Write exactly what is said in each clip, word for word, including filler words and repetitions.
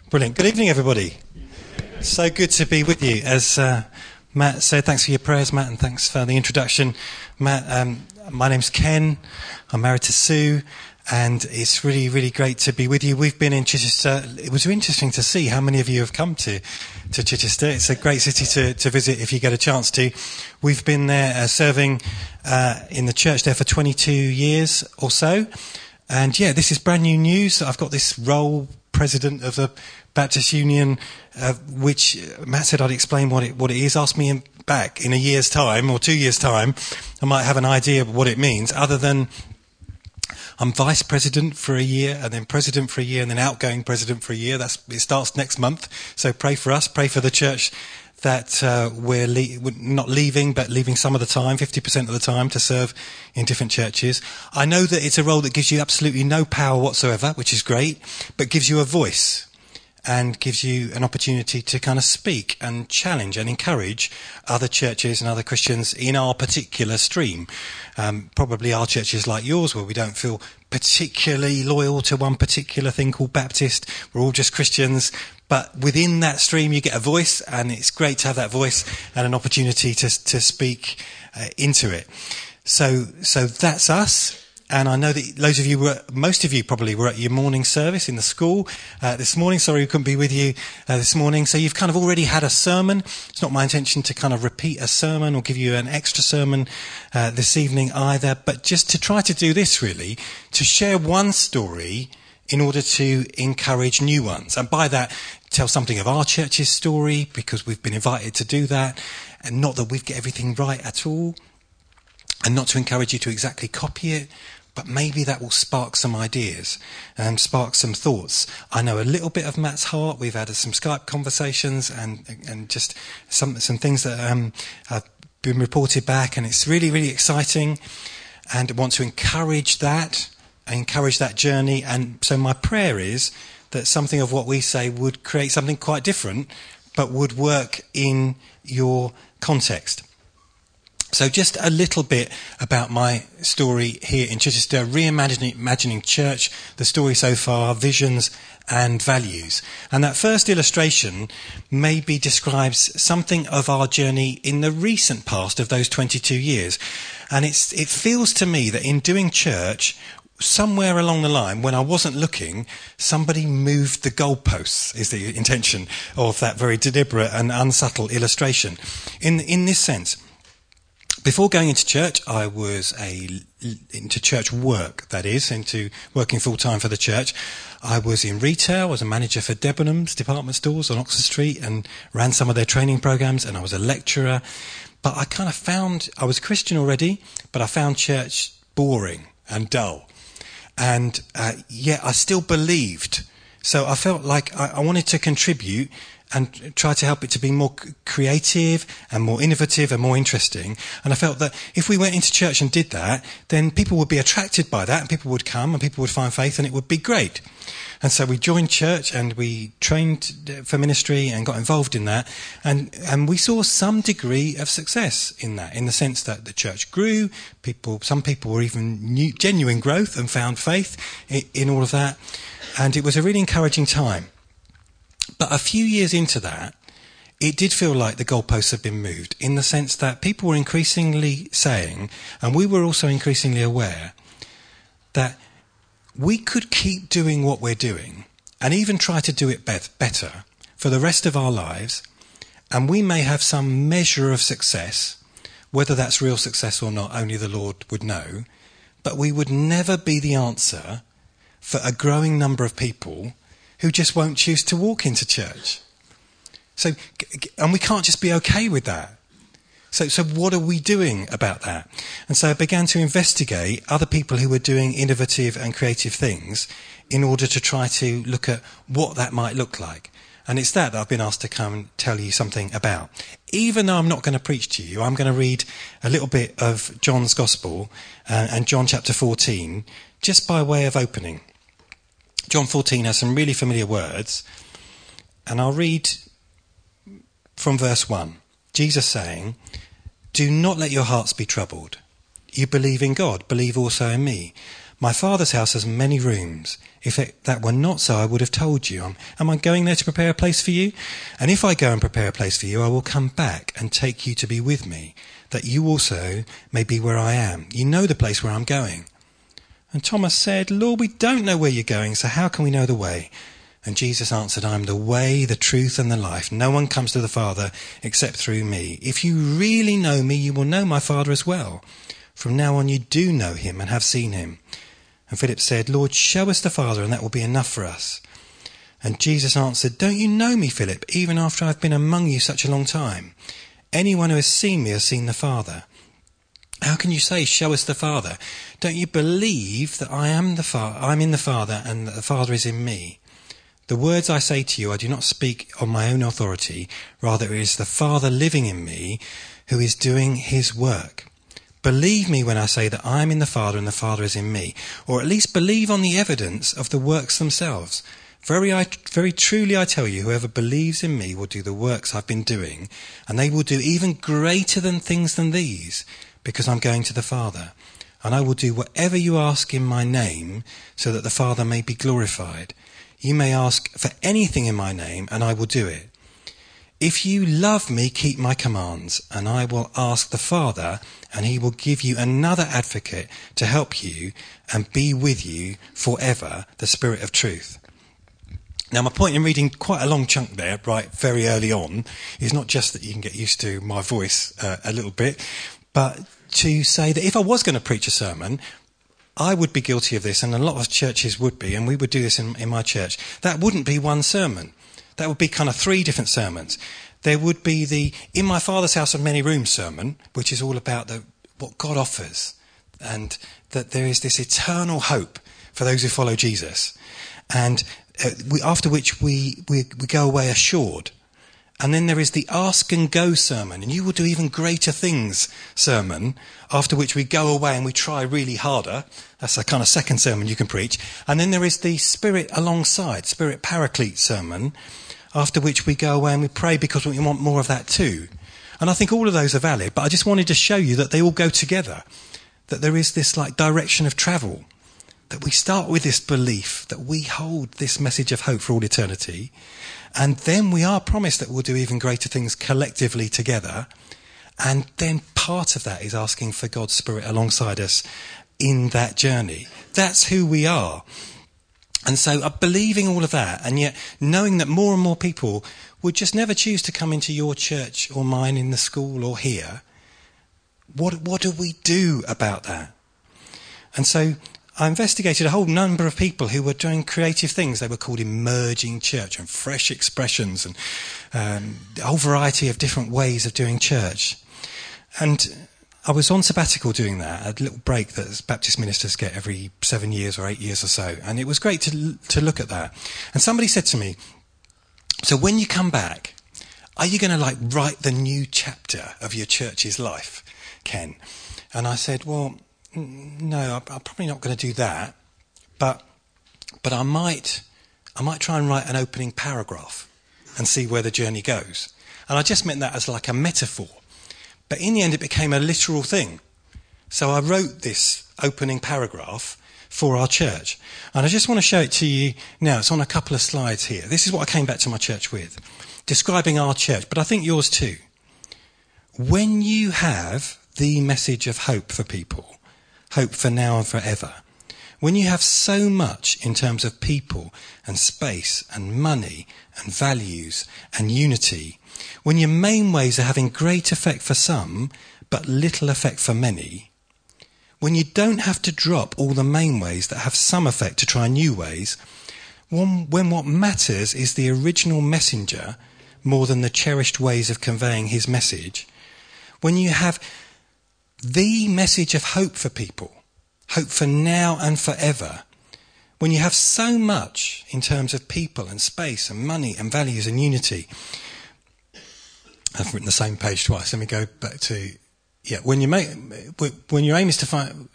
Brilliant. Good evening, everybody. So good to be with you. As uh, Matt said, thanks for your prayers, Matt, and thanks for the introduction. Matt, um, my name's Ken. I'm married to Sue, and it's really, really great to be with you. We've been in Chichester. It was interesting to see how many of you have come to, to Chichester. It's a great city to, to visit if you get a chance to. We've been there uh, serving uh, in the church there for twenty-two years or so. And yeah, this is brand new news. I've got this role, president of the Baptist Union, uh, which Matt said I'd explain what it what it is. Ask me back in a year's time or two years' time. I might have an idea of what it means, other than I'm vice president for a year, and then president for a year, and then outgoing president for a year. That's it starts next month. So pray for us, pray for the church that uh, we're, le- we're not leaving, but leaving some of the time, fifty percent of the time, to serve in different churches. I know that it's a role that gives you absolutely no power whatsoever, which is great, but gives you a voice and gives you an opportunity to kind of speak and challenge and encourage other churches and other Christians in our particular stream. Um, probably our churches like yours, where we don't feel particularly loyal to one particular thing called Baptist. We're all just Christians. But within that stream, you get a voice, and it's great to have that voice and an opportunity to to speak uh, into it. So, so that's us. And I know that loads of you were, most of you probably were at your morning service in the school uh, this morning. Sorry we couldn't be with you uh, this morning. So you've kind of already had a sermon. It's not my intention to kind of repeat a sermon or give you an extra sermon uh, this evening either, but just to try to do this really, to share one story in order to encourage new ones. And by that, tell something of our church's story, because we've been invited to do that. And not that we get everything right at all. And not to encourage you to exactly copy it, but maybe that will spark some ideas and spark some thoughts. I know a little bit of Matt's heart. We've had some Skype conversations and and just some some things that um, have been reported back, and it's really, really exciting. And I want to encourage that, encourage that journey. And so my prayer is that something of what we say would create something quite different, but would work in your context. So just a little bit about my story here in Chichester, reimagining imagining church, the story so far, visions and values. And that first illustration maybe describes something of our journey in the recent past of those twenty-two years. And it's it feels to me that in doing church, somewhere along the line, when I wasn't looking, somebody moved the goalposts, is the intention of that very deliberate and unsubtle illustration. In in this sense, before going into church, I was a, into church work, that is, into working full-time for the church. I was in retail, I was a manager for Debenhams department stores on Oxford Street and ran some of their training programs, and I was a lecturer. But I kind of found, I was Christian already, but I found church boring and dull. And uh, yet I still believed. So I felt like I, I wanted to contribute and try to help it to be more creative and more innovative and more interesting. And I felt that if we went into church and did that, then people would be attracted by that, and people would come and people would find faith, and it would be great. And so we joined church and we trained for ministry and got involved in that. And, and we saw some degree of success in that, in the sense that the church grew. People, some people were even new, genuine growth and found faith in, in all of that. And it was a really encouraging time. But a few years into that, it did feel like the goalposts had been moved, in the sense that people were increasingly saying, and we were also increasingly aware, that we could keep doing what we're doing and even try to do it be- better for the rest of our lives, and we may have some measure of success, whether that's real success or not, only the Lord would know, but we would never be the answer for a growing number of people who just won't choose to walk into church. So, and we can't just be okay with that. So, so what are we doing about that? And so I began to investigate other people who were doing innovative and creative things in order to try to look at what that might look like. And it's that that I've been asked to come and tell you something about. Even though I'm not going to preach to you, I'm going to read a little bit of John's Gospel uh, and John chapter fourteen, just by way of opening. John fourteen has some really familiar words, and I'll read from verse one. Jesus saying, "Do not let your hearts be troubled. You believe in God, believe also in me. My Father's house has many rooms. If it, that were not so, I would have told you. Am, am I going there to prepare a place for you? And if I go and prepare a place for you, I will come back and take you to be with me, that you also may be where I am. You know the place where I'm going. And Thomas said, Lord, we don't know where you're going, so how can we know the way? And Jesus answered, I am the way, the truth, and the life. No one comes to the Father except through me. If you really know me, you will know my Father as well. From now on you do know him and have seen him. And Philip said, Lord, show us the Father, and that will be enough for us. And Jesus answered, don't you know me, Philip, even after I've been among you such a long time? Anyone who has seen me has seen the Father. How can you say, show us the Father? Don't you believe that I am the Fa- I'm in the Father and that the Father is in me? The words I say to you, I do not speak on my own authority. Rather, it is the Father living in me who is doing his work. Believe me when I say that I am in the Father and the Father is in me, or at least believe on the evidence of the works themselves. Very, I, very truly I tell you, whoever believes in me will do the works I've been doing, and they will do even greater than things than these, because I'm going to the Father. And I will do whatever you ask in my name, so that the Father may be glorified. You may ask for anything in my name, and I will do it. If you love me, keep my commands, and I will ask the Father, and he will give you another advocate to help you and be with you forever, the Spirit of truth. Now, my point in reading quite a long chunk there, right, very early on, is not just that you can get used to my voice uh, a little bit, but to say that if I was going to preach a sermon, I would be guilty of this, and a lot of churches would be, and we would do this in, in my church. That wouldn't be one sermon. That would be kind of three different sermons. There would be the In My Father's House of Many Rooms sermon, which is all about the, what God offers, and that there is this eternal hope for those who follow Jesus. And uh, we, after which we, we, we go away assured. And then there is the Ask and Go sermon, and you will do even greater things sermon, after which we go away and we try really harder. That's a kind of second sermon you can preach. And then there is the Spirit alongside, Spirit Paraclete sermon, after which we go away and we pray because we want more of that too. And I think all of those are valid, but I just wanted to show you that they all go together, that there is this like direction of travel, that we start with this belief that we hold this message of hope for all eternity, and then we are promised that we'll do even greater things collectively together, and then part of that is asking for God's Spirit alongside us in that journey. That's who we are. And so uh, believing all of that, and yet knowing that more and more people would just never choose to come into your church or mine in the school or here, what, what do we do about that? And so I investigated a whole number of people who were doing creative things. They were called emerging church and fresh expressions and um, a whole variety of different ways of doing church. And I was on sabbatical doing that, a little break that Baptist ministers get every seven years or eight years or so. And it was great to to look at that. And somebody said to me, so when you come back, are you going to like write the new chapter of your church's life, Ken? And I said, well, no, I'm probably not going to do that, but but I might I might try and write an opening paragraph and see where the journey goes. And I just meant that as like a metaphor. But in the end, it became a literal thing. So I wrote this opening paragraph for our church. And I just want to show it to you now. It's on a couple of slides here. This is what I came back to my church with, describing our church, but I think yours too. When you have the message of hope for people, hope for now and forever, when you have so much in terms of people and space and money and values and unity, when your main ways are having great effect for some but little effect for many, when you don't have to drop all the main ways that have some effect to try new ways, when, when what matters is the original messenger more than the cherished ways of conveying his message, when you have the message of hope for people, hope for now and forever, when you have so much in terms of people and space and money and values and unity. I've written the same page twice. Let me go back to, yeah, when you make, when your aim is to find,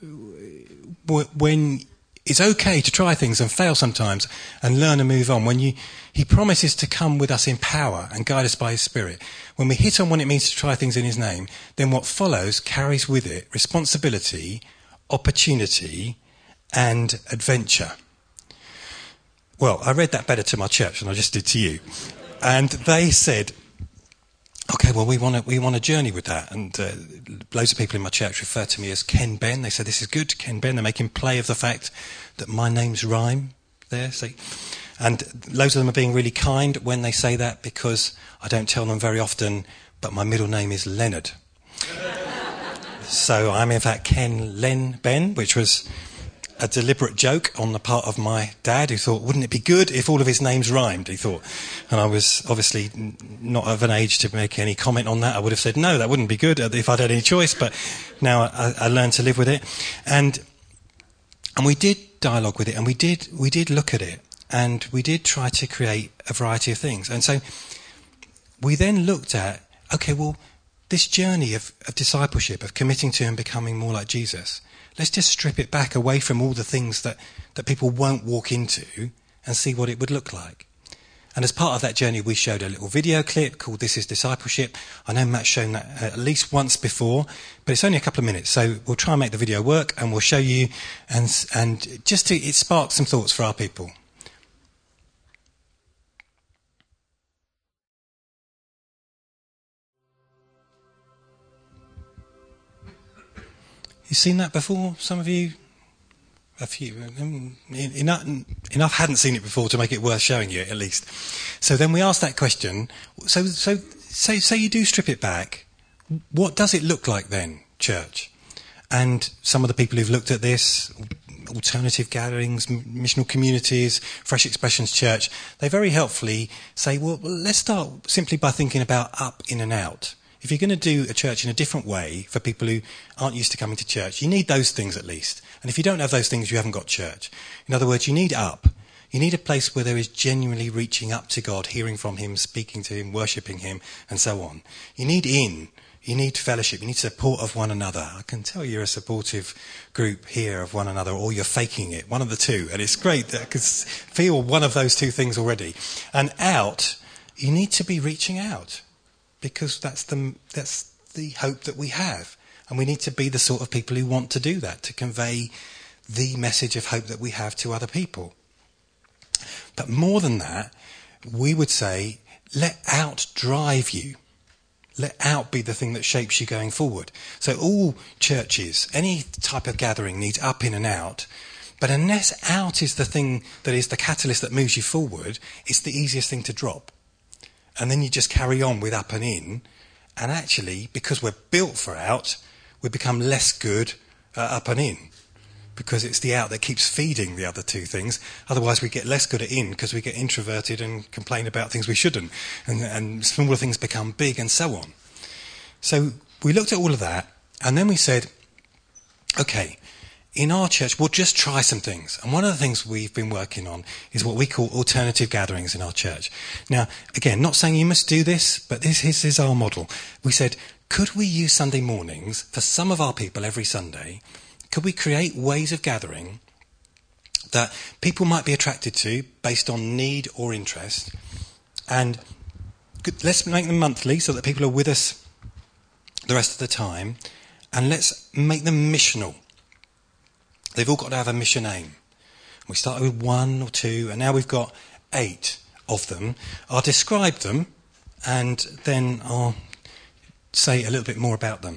when it's okay to try things and fail sometimes and learn and move on, when you, he promises to come with us in power and guide us by his Spirit, when we hit on what it means to try things in his name, then what follows carries with it responsibility, opportunity, and adventure. Well, I read that better to my church than I just did to you. And they said, okay, well, we want to we want to journey with that. And uh, loads of people in my church refer to me as Ken Ben. They say, this is good, Ken Ben. They're making play of the fact that my name's rhyme there. See? And loads of them are being really kind when they say that, because I don't tell them very often, but my middle name is Leonard. So I'm in fact Ken Len Ben, which was a deliberate joke on the part of my dad, who thought, wouldn't it be good if all of his names rhymed, he thought. And I was obviously not of an age to make any comment on that. I would have said, no, that wouldn't be good if I'd had any choice, but now I, I learned to live with it. And and we did dialogue with it, and we did we did look at it, and we did try to create a variety of things. And so we then looked at, okay, well, this journey of, of discipleship, of committing to and becoming more like Jesus, let's just strip it back away from all the things that, that people won't walk into and see what it would look like. And as part of that journey, we showed a little video clip called This is Discipleship. I know Matt's shown that at least once before, but it's only a couple of minutes. So we'll try and make the video work, and we'll show you, and, and just to, it sparked some thoughts for our people. You seen that before? Some of you? A few. Enough, enough hadn't seen it before to make it worth showing you, at least. So then we asked that question. So, so say, say you do strip it back. What does it look like then, church? And some of the people who've looked at this, alternative gatherings, missional communities, Fresh Expressions Church, they very helpfully say, well, let's start simply by thinking about up, in and out. If you're going to do a church in a different way for people who aren't used to coming to church, you need those things at least. And if you don't have those things, you haven't got church. In other words, you need up. You need a place where there is genuinely reaching up to God, hearing from him, speaking to him, worshipping him, and so on. You need in. You need fellowship. You need support of one another. I can tell you're a supportive group here of one another, or you're faking it, one of the two. And it's great that I can feel one of those two things already. And out, you need to be reaching out. Because that's the that's the hope that we have. And we need to be the sort of people who want to do that, to convey the message of hope that we have to other people. But more than that, we would say, let out drive you. Let out be the thing that shapes you going forward. So all churches, any type of gathering needs up, in and out. But unless out is the thing that is the catalyst that moves you forward, it's the easiest thing to drop. And then you just carry on with up and in. And actually, because we're built for out, we become less good at up and in. Because it's the out that keeps feeding the other two things. Otherwise, we get less good at in because we get introverted and complain about things we shouldn't. And, and smaller things become big and so on. So we looked at all of that. And then we said, okay, in our church, we'll just try some things. And one of the things we've been working on is what we call alternative gatherings in our church. Now, again, not saying you must do this, but this, this is our model. We said, could we use Sunday mornings for some of our people every Sunday? Could we create ways of gathering that people might be attracted to based on need or interest? And let's make them monthly so that people are with us the rest of the time. And let's make them missional. They've all got to have a mission aim. We started with one or two, and now we've got eight of them. I'll describe them, and then I'll say a little bit more about them.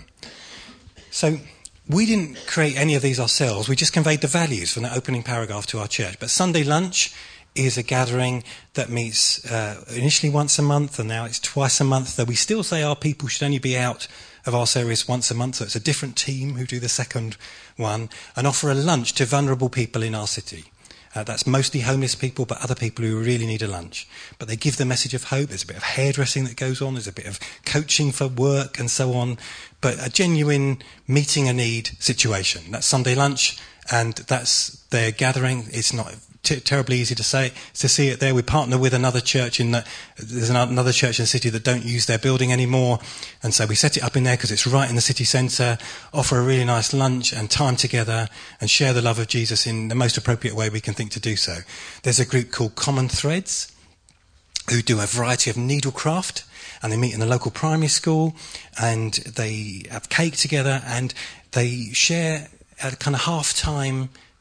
So we didn't create any of these ourselves. We just conveyed the values from that opening paragraph to our church. But Sunday lunch is a gathering that meets uh, initially once a month, and now it's twice a month, though we still say our people should only be out of our service once a month, so it's a different team who do the second one, and offer a lunch to vulnerable people in our city. Uh, that's mostly homeless people, but other people who really need a lunch. But they give the message of hope. There's a bit of hairdressing that goes on. There's a bit of coaching for work and so on. But a genuine meeting a need situation. That's Sunday lunch, and that's their gathering. It's not t- terribly easy to say to see it there. We partner with another church in that there's another church in the city that don't use their building anymore, and so we set it up in there because it's right in the city centre. Offer a really nice lunch and time together, and share the love of Jesus in the most appropriate way we can think to do so. There's a group called Common Threads who do a variety of needlecraft, and they meet in the local primary school, and they have cake together, and they share a kind of half-time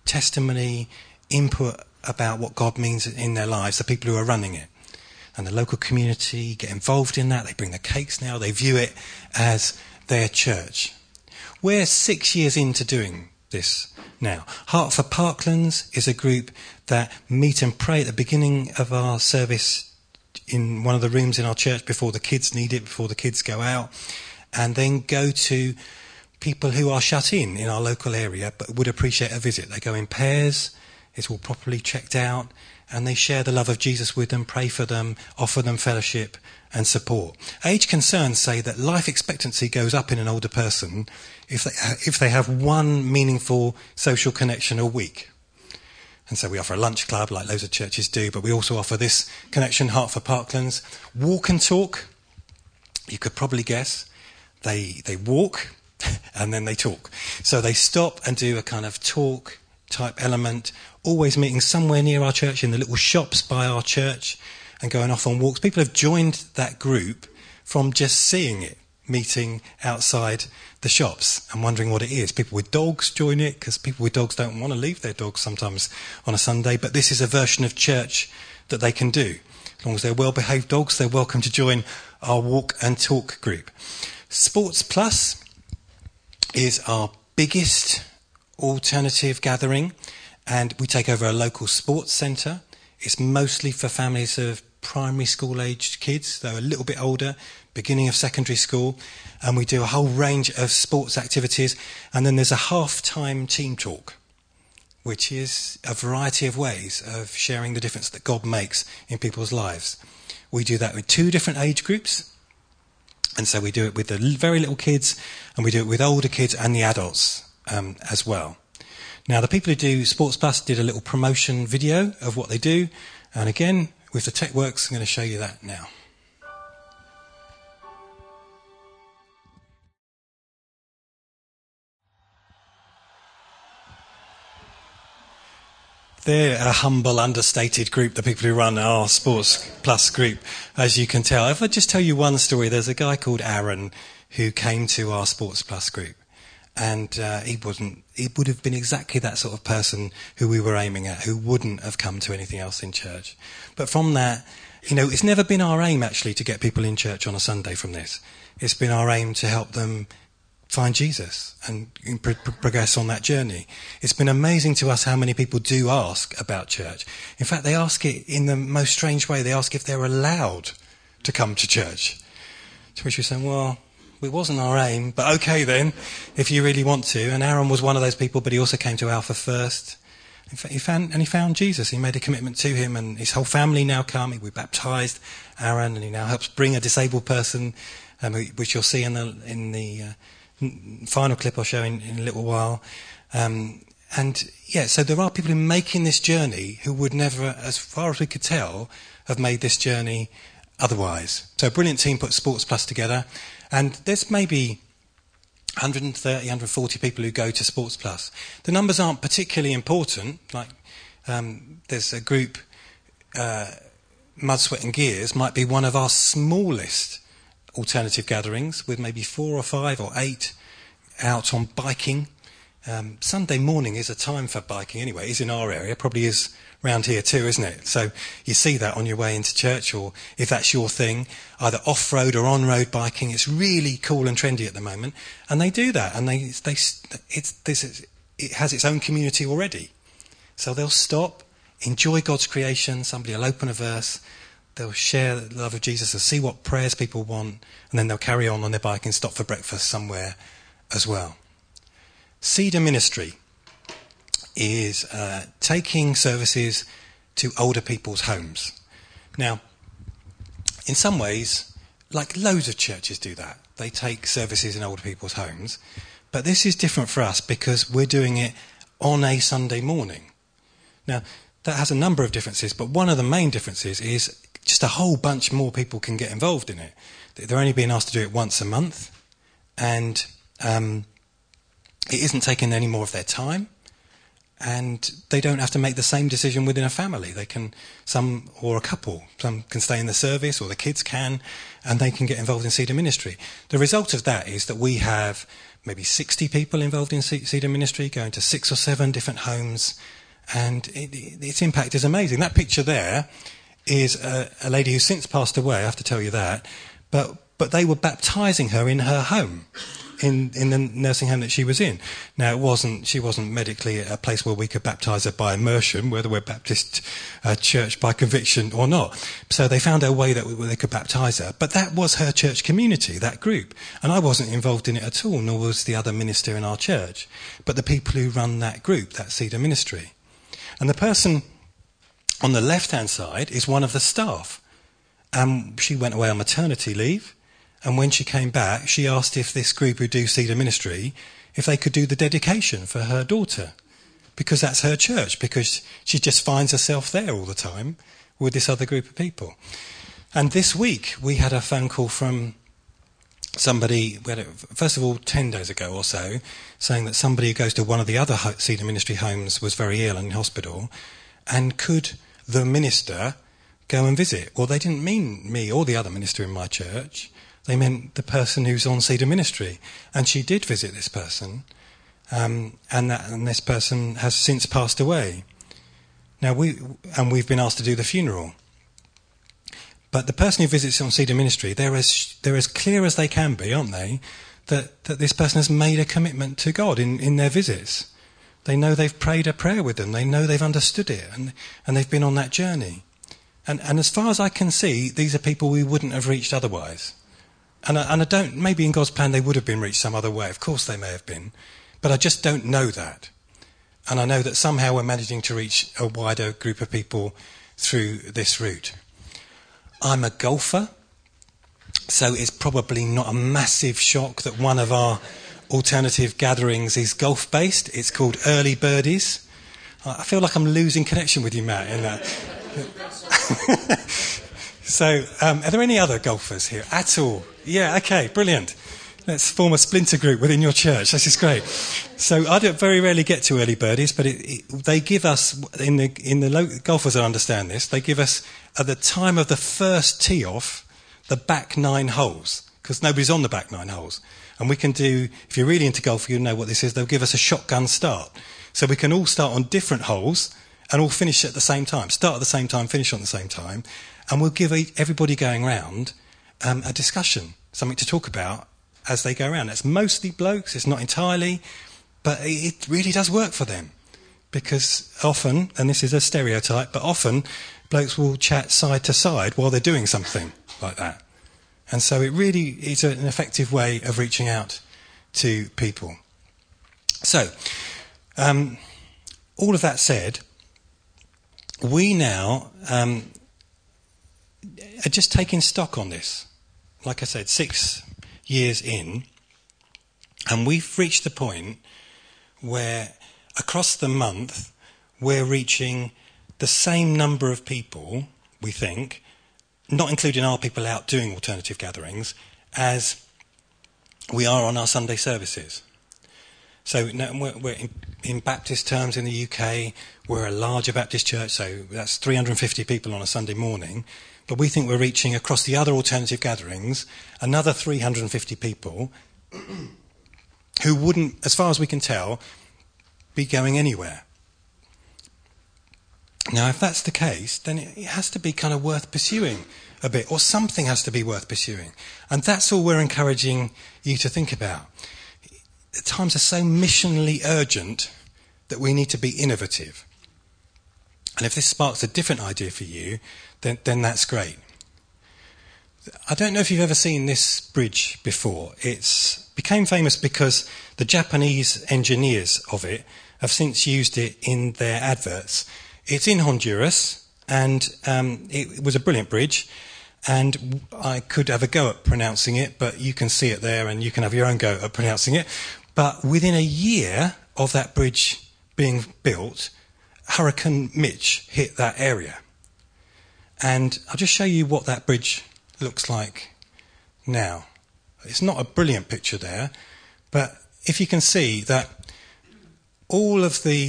testimony, input about what God means in their lives, the people who are running it. And the local community get involved in that. They bring the cakes now. They view it as their church. We're six years into doing this now. Heart for Parklands is a group that meet and pray at the beginning of our service in one of the rooms in our church before the kids need it, before the kids go out, and then go to people who are shut in in our local area but would appreciate a visit. They go in pairs, it's all properly checked out, and they share the love of Jesus with them, pray for them, offer them fellowship and support. Age concerns say that life expectancy goes up in an older person if they, if they have one meaningful social connection a week. And so we offer a lunch club like loads of churches do, but we also offer this connection, Heart for Parklands. Walk and talk, you could probably guess. They, they walk and then they talk. So they stop and do a kind of talk type element, always meeting somewhere near our church in the little shops by our church and going off on walks. People have joined that group from just seeing it, meeting outside the shops and wondering what it is. People with dogs join it because people with dogs don't want to leave their dogs sometimes on a Sunday, but this is a version of church that they can do. As long as they're well-behaved dogs, they're welcome to join our walk and talk group. Sports Plus is our biggest alternative gathering, and we take over a local sports centre. It's mostly for families of primary school aged kids, though a little bit older, beginning of secondary school, and we do a whole range of sports activities. And then there's a half-time team talk, which is a variety of ways of sharing the difference that God makes in people's lives. We do that with two different age groups, and so we do it with the very little kids, and we do it with older kids and the adults Um, as well. Now, the people who do Sports Plus did a little promotion video of what they do, and again, with the tech works, I'm going to show you that now. They're a humble, understated group, the people who run our Sports Plus group, as you can tell. If I just tell you one story, there's a guy called Aaron who came to our Sports Plus group. And uh, he wasn't. He would have been exactly that sort of person who we were aiming at, who wouldn't have come to anything else in church. But from that, you know, it's never been our aim actually to get people in church on a Sunday from this. It's been our aim to help them find Jesus and pro- progress on that journey. It's been amazing to us how many people do ask about church. In fact, they ask it in the most strange way. They ask if they're allowed to come to church. To which we say, well, it wasn't our aim, but okay then, if you really want to. And Aaron was one of those people, but he also came to Alpha first. In fact, he found, and he found Jesus. He made a commitment to him, and his whole family now come. We baptised Aaron, and he now helps bring a disabled person, um, which you'll see in the in the uh, final clip I'll show in, in a little while. Um, and yeah, so there are people who are making this journey who would never, as far as we could tell, have made this journey otherwise. So a brilliant team put Sports Plus together. And there's maybe one hundred thirty, one hundred forty people who go to Sports Plus. The numbers aren't particularly important. Like um, there's a group, uh, Mud, Sweat and Gears might be one of our smallest alternative gatherings, with maybe four or five or eight out on biking. Um, Sunday morning is a time for biking anyway. It is in our area, probably is round here too, isn't it? So you see that on your way into church, or if that's your thing, either off-road or on-road biking. It's really cool and trendy at the moment, and they do that, and they they it's this it has its own community already. So they'll stop, enjoy God's creation. Somebody will open a verse, they'll share the love of Jesus, they'll see what prayers people want, and then they'll carry on on their bike and stop for breakfast somewhere as well. Cedar Ministry is uh, taking services to older people's homes. Now, in some ways, like loads of churches do that. They take services in older people's homes. But this is different for us because we're doing it on a Sunday morning. Now, that has a number of differences, but one of the main differences is just a whole bunch more people can get involved in it. They're only being asked to do it once a month, and um, it isn't taking any more of their time. and they don't have to make the same decision within a family. They can, some, or a couple, some can stay in the service, or the kids can, and they can get involved in Cedar Ministry. The result of that is that we have maybe sixty people involved in Cedar Ministry, going to six or seven different homes, and it, it, its impact is amazing. That picture there is a, a lady who's since passed away, I have to tell you that, but but they were baptising her in her home, in, in the nursing home that she was in. Now, it wasn't she wasn't medically a place where we could baptise her by immersion, whether we're Baptist uh, church by conviction or not. So they found a way that we, where they could baptise her. But that was her church community, that group. And I wasn't involved in it at all, nor was the other minister in our church. But the people who run that group, that Cedar Ministry. And the person on the left-hand side is one of the staff. Um, she went away on maternity leave. And when she came back, she asked if this group who do Cedar Ministry, if they could do the dedication for her daughter. Because that's her church, because she just finds herself there all the time with this other group of people. And this week, we had a phone call from somebody, we had it, first of all, ten days ago or so, saying that somebody who goes to one of the other Cedar Ministry homes was very ill and in hospital, and could the minister go and visit? Well, they didn't mean me or the other minister in my church. They meant the person who's on Cedar Ministry. And she did visit this person, um, and, that, and this person has since passed away. Now, we and we've been asked to do the funeral. But the person who visits on Cedar Ministry, they're as, they're as clear as they can be, aren't they, that, that this person has made a commitment to God in, in their visits. They know they've prayed a prayer with them. They know they've understood it, and, and they've been on that journey. And, and as far as I can see, these are people we wouldn't have reached otherwise. And I, and I don't, maybe in God's plan they would have been reached some other way. Of course they may have been. But I just don't know that. And I know that somehow we're managing to reach a wider group of people through this route. I'm a golfer, so it's probably not a massive shock that one of our alternative gatherings is golf-based. It's called Early Birdies. I feel like I'm losing connection with you, Matt, in that. So, um, are there any other golfers here at all? Yeah, okay, brilliant. Let's form a splinter group within your church. This is great. So, I don't very rarely get to Early Birdies, but it, it, they give us, in the in the local, golfers I understand this, they give us, at the time of the first tee off, the back nine holes, because nobody's on the back nine holes. And we can do, if you're really into golf, you'll know what this is, they'll give us a shotgun start. So we can all start on different holes and all finish at the same time. Start at the same time, finish on the same time. And we'll give everybody going round um, a discussion, something to talk about as they go around. It's mostly blokes, it's not entirely, but it really does work for them. Because often, and this is a stereotype, but often blokes will chat side to side while they're doing something like that. And so it really is an effective way of reaching out to people. So, um, all of that said, we now um, are just taking stock on this. Like I said, six years in, and we've reached the point where across the month we're reaching the same number of people, we think, not including our people out doing alternative gatherings, as we are on our Sunday services. So we're, we're in, in Baptist terms in the U K, we're a larger Baptist church, so that's three hundred fifty people on a Sunday morning. But we think we're reaching, across the other alternative gatherings, another three hundred fifty people who wouldn't, as far as we can tell, be going anywhere. Now, if that's the case, then it has to be kind of worth pursuing a bit, or something has to be worth pursuing. And that's all we're encouraging you to think about. The times are so missionally urgent that we need to be innovative. And if this sparks a different idea for you, then, then that's great. I don't know if you've ever seen this bridge before. It became famous because the Japanese engineers of it have since used it in their adverts. It's in Honduras, and um, it was a brilliant bridge, and I could have a go at pronouncing it, but you can see it there and you can have your own go at pronouncing it. But within a year of that bridge being built, Hurricane Mitch hit that area. And I'll just show you what that bridge looks like now. It's not a brilliant picture there, but if you can see that all of the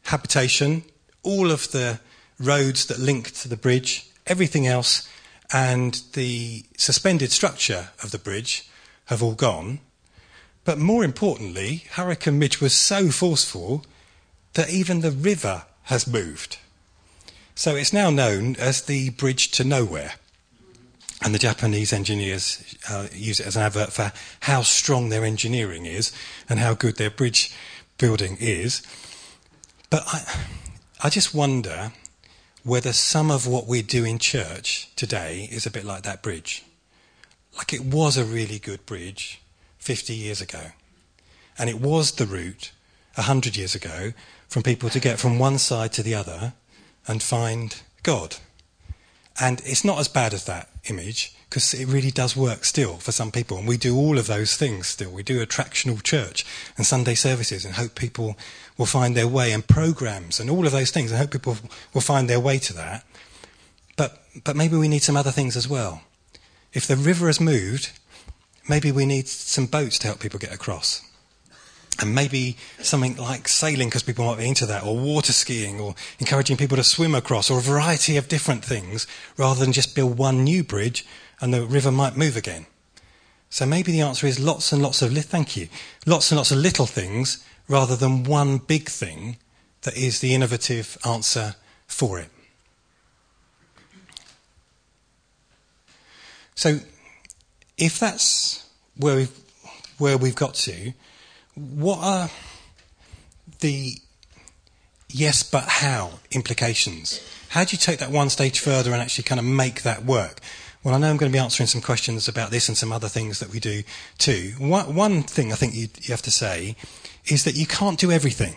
habitation, all of the roads that link to the bridge, everything else, and the suspended structure of the bridge have all gone. But more importantly, Hurricane Mitch was so forceful that even the river has moved. So it's now known as the Bridge to Nowhere. And the Japanese engineers uh, use it as an advert for how strong their engineering is and how good their bridge building is. But I, I just wonder whether some of what we do in church today is a bit like that bridge. Like it was a really good bridge fifty years ago. And it was the route one hundred years ago from people to get from one side to the other and find God. And it's not as bad as that image, because it really does work still for some people. And we do all of those things still. We do attractional church and Sunday services and hope people will find their way, and programs and all of those things. I hope people will find their way to that. But but maybe we need some other things as well. If the river has moved, maybe we need some boats to help people get across. And maybe something like sailing, because people might be into that, or water skiing, or encouraging people to swim across, or a variety of different things, rather than just build one new bridge and the river might move again. So maybe the answer is lots and lots of, li- thank you, lots and lots of little things, rather than one big thing that is the innovative answer for it. So if that's where we've, where we've got to, what are the yes but how implications? How do you take that one stage further and actually kind of make that work? Well, I know I'm going to be answering some questions about this and some other things that we do too. One, one thing I think you, you have to say is that you can't do everything.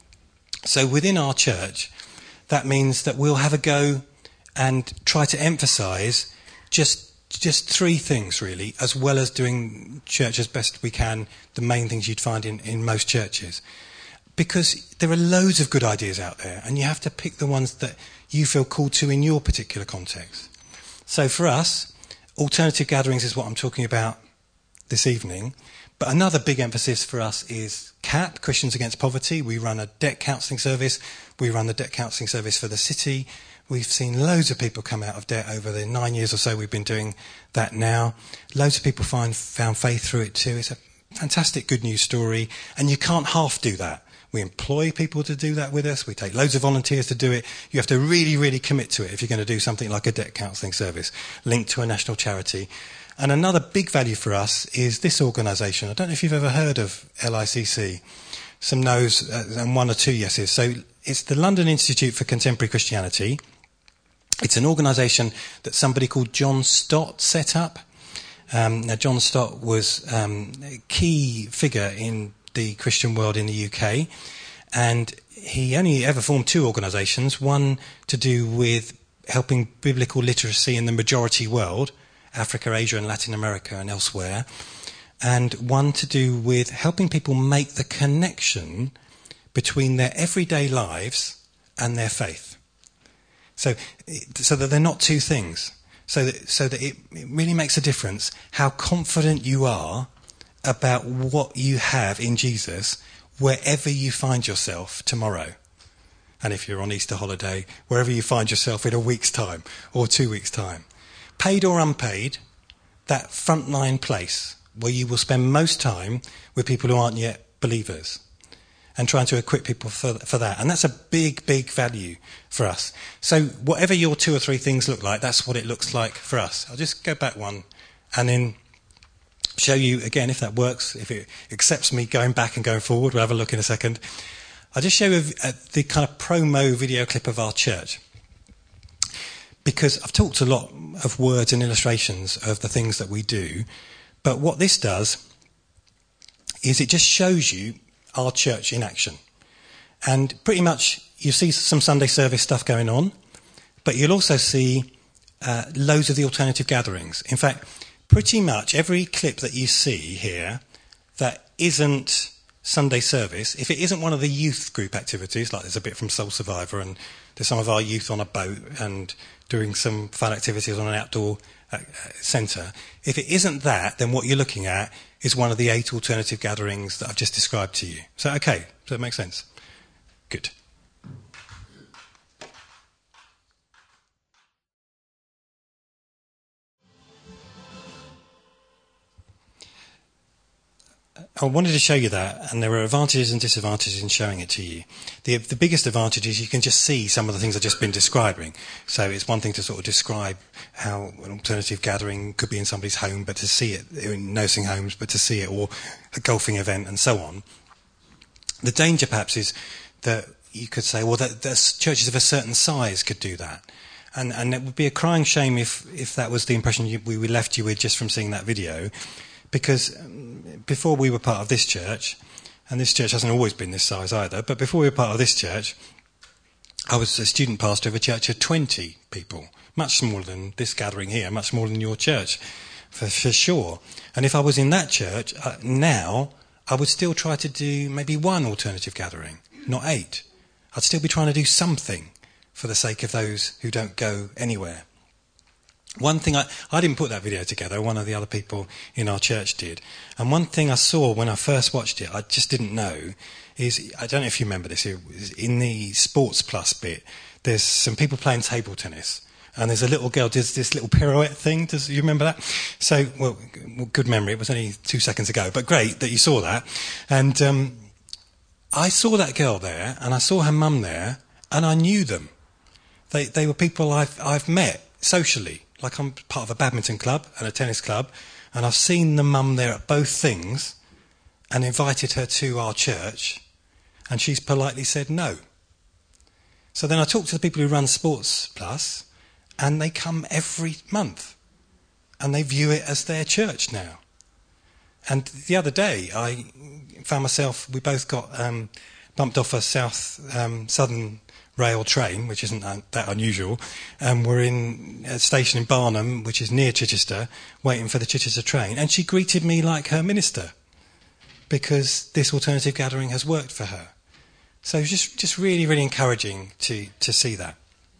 So within our church, that means that we'll have a go and try to emphasise just just three things, really, as well as doing church as best we can, the main things you'd find in, in most churches. Because there are loads of good ideas out there, and you have to pick the ones that you feel called to in your particular context. So for us, alternative gatherings is what I'm talking about this evening. But another big emphasis for us is CAP, Christians Against Poverty. We run a debt counselling service. We run the debt counselling service for the city. We've seen loads of people come out of debt over the nine years or so we've been doing that now. Loads of people find found faith through it too. It's a fantastic good news story. And you can't half do that. We employ people to do that with us. We take loads of volunteers to do it. You have to really, really commit to it if you're going to do something like a debt counselling service linked to a national charity. And another big value for us is this organisation. I don't know if you've ever heard of L I C C. Some no's and one or two yeses. So it's the London Institute for Contemporary Christianity. It's an organisation that somebody called John Stott set up. Um, now, John Stott was um, a key figure in the Christian world in the U K, and he only ever formed two organisations, one to do with helping biblical literacy in the majority world, Africa, Asia and Latin America and elsewhere, and one to do with helping people make the connection between their everyday lives and their faith. So, so that they're not two things. So that, so that it, it really makes a difference how confident you are about what you have in Jesus wherever you find yourself tomorrow. And if you're on Easter holiday, wherever you find yourself in a week's time or two weeks' time. Paid or unpaid, that frontline place where you will spend most time with people who aren't yet believers. And trying to equip people for, for that. And that's a big, big value for us. So whatever your two or three things look like, that's what it looks like for us. I'll just go back one and then show you again if that works, if it accepts me going back and going forward. We'll have a look in a second. I'll just show you a, a, the kind of promo video clip of our church. Because I've talked a lot of words and illustrations of the things that we do. But what this does is it just shows you our church in action. And pretty much you see some Sunday service stuff going on, but you'll also see uh, loads of the alternative gatherings. In fact, pretty much every clip that you see here that isn't Sunday service, if it isn't one of the youth group activities, like there's a bit from Soul Survivor and there's some of our youth on a boat and doing some fun activities on an outdoor uh, centre, if it isn't that, then what you're looking at is one of the eight alternative gatherings that I've just described to you. So, okay, does that make sense? Good. I wanted to show you that, and there are advantages and disadvantages in showing it to you. The, the biggest advantage is you can just see some of the things I've just been describing. So it's one thing to sort of describe how an alternative gathering could be in somebody's home, but to see it in nursing homes, but to see it, or a golfing event, and so on. The danger, perhaps, is that you could say, well, that, that churches of a certain size could do that. And, and it would be a crying shame if, if that was the impression you, we, we left you with just from seeing that video. Because before we were part of this church, and this church hasn't always been this size either, but before we were part of this church, I was a student pastor of a church of twenty people, much smaller than this gathering here, much smaller than your church, for, for sure. And if I was in that church uh, now, I would still try to do maybe one alternative gathering, not eight. I'd still be trying to do something for the sake of those who don't go anywhere. One thing, I, I didn't put that video together, one of the other people in our church did. And one thing I saw when I first watched it, I just didn't know, is, I don't know if you remember this, in the Sports Plus bit, there's some people playing table tennis. And there's a little girl, does this little pirouette thing, does you remember that? So, well, good memory, it was only two seconds ago, but great that you saw that. And um, I saw that girl there, and I saw her mum there, and I knew them. They, they were people I've, I've met socially. Like I'm part of a badminton club and a tennis club, and I've seen the mum there at both things and invited her to our church, and she's politely said no. So then I talked to the people who run Sports Plus, and they come every month, and they view it as their church now. And the other day I found myself, we both got um, bumped off a south um, southern rail train, which isn't that unusual, and we're in a station in Barnham, which is near Chichester, waiting for the Chichester train, and she greeted me like her minister, because this alternative gathering has worked for her. So it's just, just really, really encouraging to, to see that.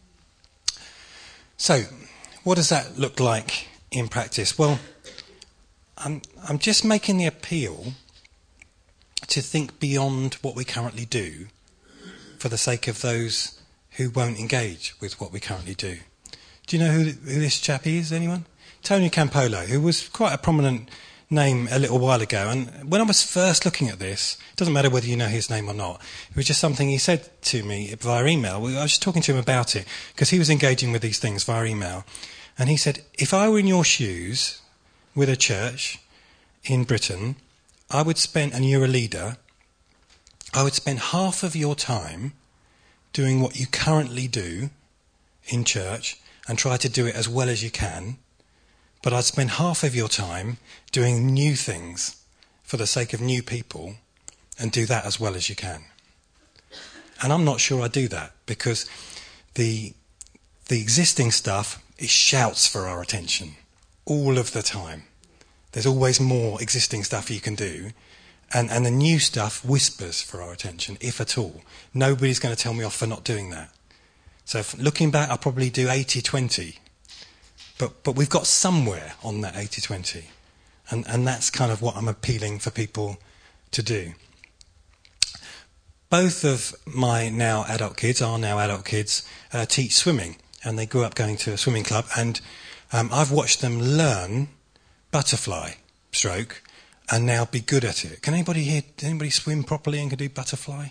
So, what does that look like in practice? Well, I'm, I'm just making the appeal to think beyond what we currently do for the sake of those who won't engage with what we currently do. Do you know who, who this chap is, anyone? Tony Campolo, who was quite a prominent name a little while ago. And when I was first looking at this, it doesn't matter whether you know his name or not, it was just something he said to me via email. I was just talking to him about it, because he was engaging with these things via email. And he said, if I were in your shoes with a church in Britain, I would spend, and you're a leader, I would spend half of your time doing what you currently do in church and try to do it as well as you can, but I'd spend half of your time doing new things for the sake of new people and do that as well as you can. And I'm not sure I do that, because the the existing stuff, it shouts for our attention all of the time. There's always more existing stuff you can do. And, and the new stuff whispers for our attention, if at all. Nobody's going to tell me off for not doing that. So if, looking back, I'll probably do eighty twenty. But, but we've got somewhere on that eighty twenty. And, and that's kind of what I'm appealing for people to do. Both of my now adult kids, our now adult kids, uh, teach swimming. And they grew up going to a swimming club. And um, I've watched them learn butterfly stroke and now be good at it. Can anybody here, anybody swim properly and can do butterfly?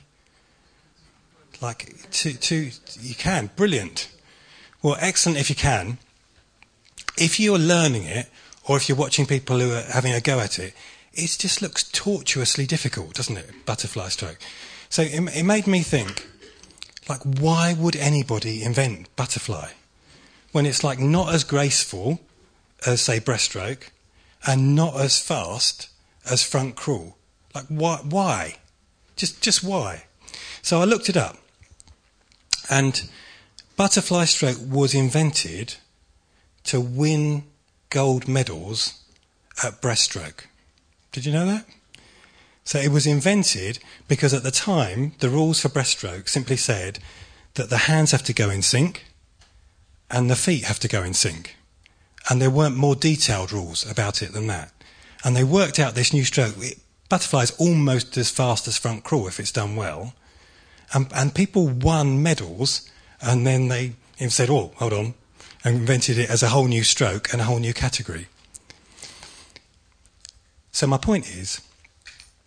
Like, two, two, you can, brilliant. Well, excellent if you can. If you're learning it, or if you're watching people who are having a go at it, it just looks tortuously difficult, doesn't it? Butterfly stroke. So it, it made me think, like, why would anybody invent butterfly when it's like not as graceful as, say, breaststroke, and not as fast as front crawl? Like, why? Why? Just, just why? So I looked it up, and butterfly stroke was invented to win gold medals at breaststroke. Did you know that? So it was invented because at the time, the rules for breaststroke simply said that the hands have to go in sync and the feet have to go in sync. And there weren't more detailed rules about it than that. And they worked out this new stroke. It, butterfly is almost as fast as front crawl if it's done well. And, and people won medals, and then they said, oh, hold on, and invented it as a whole new stroke and a whole new category. So my point is,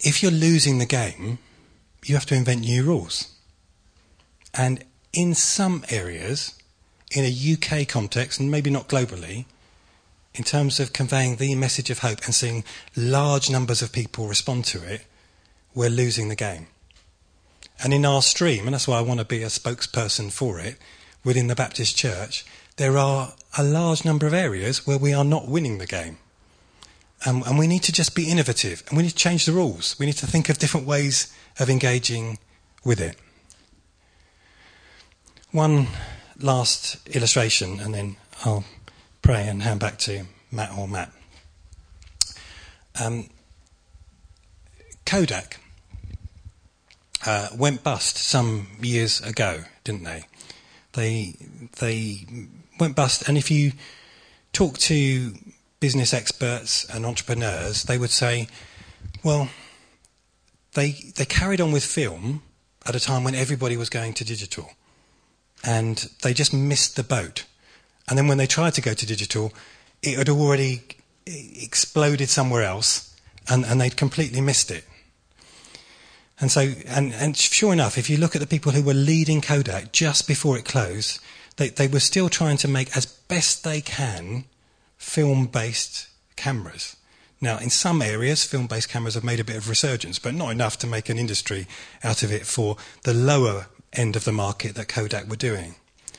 if you're losing the game, you have to invent new rules. And in some areas, in a U K context, and maybe not globally, in terms of conveying the message of hope and seeing large numbers of people respond to it, we're losing the game. And in our stream, and that's why I want to be a spokesperson for it, within the Baptist Church, there are a large number of areas where we are not winning the game. Um, and we need to just be innovative, and we need to change the rules. We need to think of different ways of engaging with it. One last illustration, and then I'll pray and hand back to Matt or Matt. Um, Kodak uh, went bust some years ago, didn't they? They they went bust, and if you talk to business experts and entrepreneurs, they would say, well, they they carried on with film at a time when everybody was going to digital, and they just missed the boat. And then when they tried to go to digital, it had already exploded somewhere else, and, and they'd completely missed it. And so, and, and sure enough, if you look at the people who were leading Kodak just before it closed, they, they were still trying to make, as best they can, film-based cameras. Now, in some areas, film-based cameras have made a bit of resurgence, but not enough to make an industry out of it for the lower end of the market that Kodak were doing.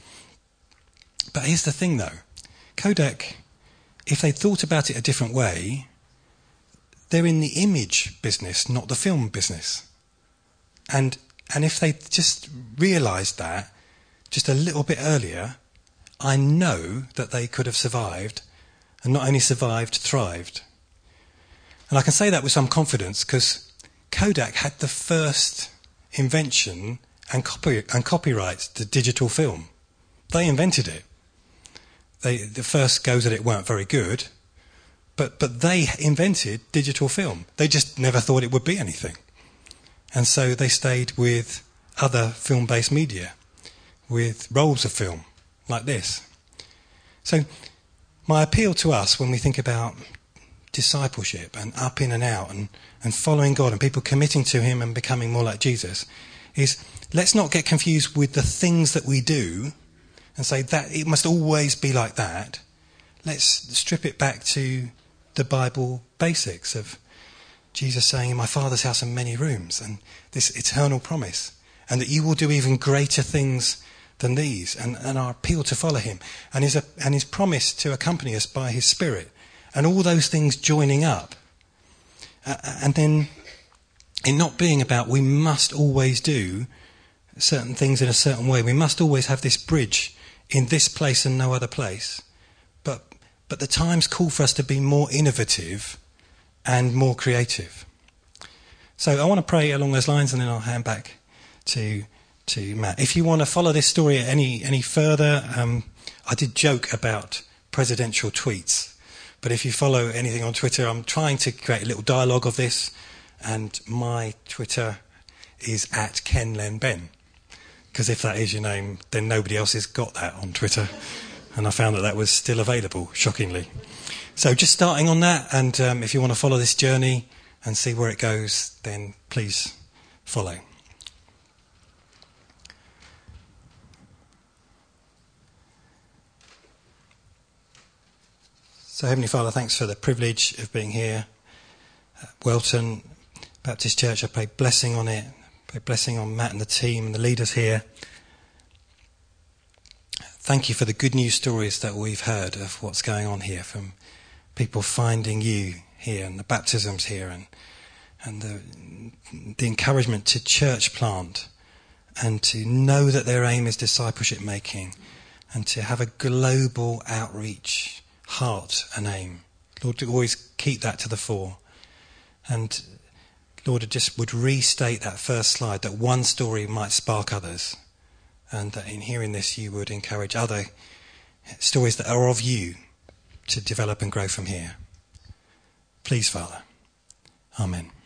But here's the thing, though. Kodak, if they thought about it a different way, they're in the image business, not the film business. And and if they just realised that just a little bit earlier, I know that they could have survived, and not only survived, thrived. And I can say that with some confidence because Kodak had the first invention and copy and copyright to digital film. They invented it. They, the first goes at it weren't very good, but but they invented digital film. They just never thought it would be anything. And so they stayed with other film-based media, with rolls of film, like this. So my appeal to us when we think about discipleship and up in and out and, and following God and people committing to him and becoming more like Jesus is let's not get confused with the things that we do and say that it must always be like that. Let's strip it back to the Bible basics of Jesus saying, in my Father's house are many rooms, and this eternal promise, and that you will do even greater things than these, and, and our appeal to follow him, and his, and his promise to accompany us by his Spirit, and all those things joining up. Uh, and then in not being about we must always do certain things in a certain way, we must always have this bridge in this place and no other place. But but the times call for us to be more innovative and more creative. So I want to pray along those lines, and then I'll hand back to to Matt. If you want to follow this story any any further, um, I did joke about presidential tweets, but if you follow anything on Twitter, I'm trying to create a little dialogue of this, and my Twitter is at Ken Len Ben, because if that is your name, then nobody else has got that on Twitter, and I found that that was still available, shockingly. So just starting on that, and um, if you want to follow this journey and see where it goes, then please follow. So Heavenly Father, thanks for the privilege of being here at Welton Baptist Church. I pray blessing on it, I pray blessing on Matt and the team and the leaders here. Thank you for the good news stories that we've heard of what's going on here, from people finding you here and the baptisms here, and and the, the encouragement to church plant and to know that their aim is discipleship making and to have a global outreach heart and aim. Lord, to always keep that to the fore. And Lord, I just would restate that first slide, that one story might spark others, and that in hearing this you would encourage other stories that are of you to develop and grow from here. Please, Father. Amen.